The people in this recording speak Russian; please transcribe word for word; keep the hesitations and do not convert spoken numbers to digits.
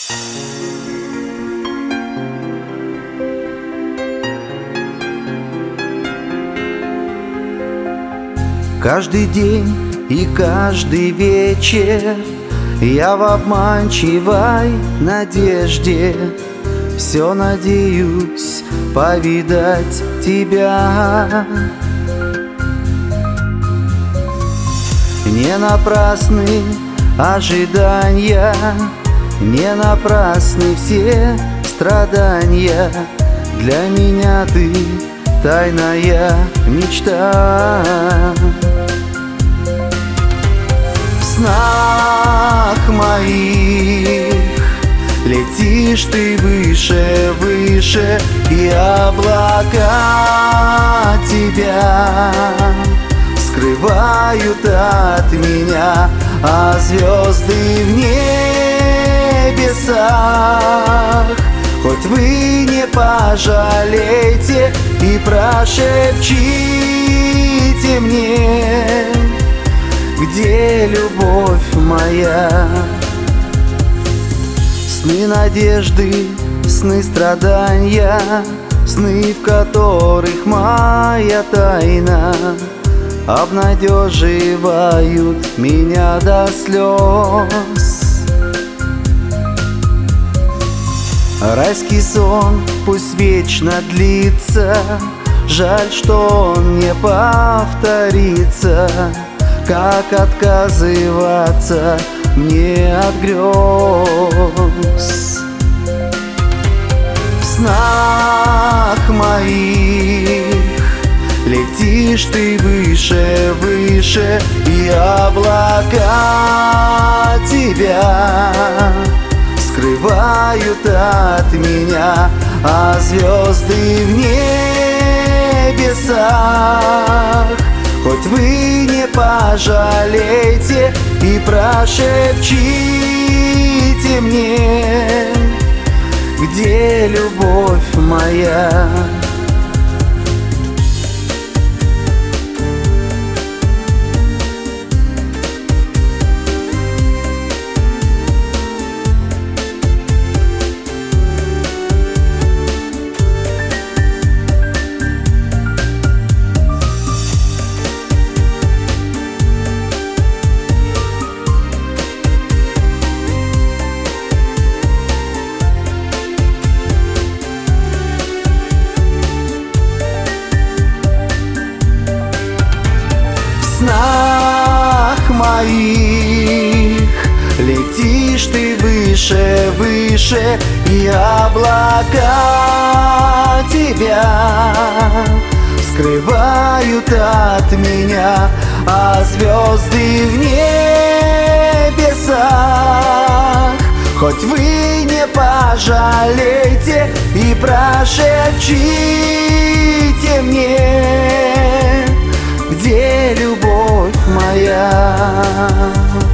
Каждый день и каждый вечер я в обманчивой надежде все надеюсь повидать тебя. Не напрасны ожидания, не напрасны все страдания. Для меня ты тайная мечта. В снах моих летишь ты выше, выше, и облака тебя скрывают от меня, а звезды в небесах. Хоть вы не пожалейте и прошепчите мне, где любовь моя. Сны надежды, сны страдания, сны, в которых моя тайна обнадеживают меня до слез. Райский сон пусть вечно длится, жаль, что он не повторится. Как отказываться мне от грез? В снах моих летишь ты выше, выше, и облака тебя скрывают от меня, а звезды в небесах. Хоть вы не пожалейте и прошепчите мне, где любовь моя. В снах моих летишь ты выше, выше, и облака тебя скрывают от меня, а звезды в небесах. Хоть вы не пожалейте и прошепчите мне, где любовь моя.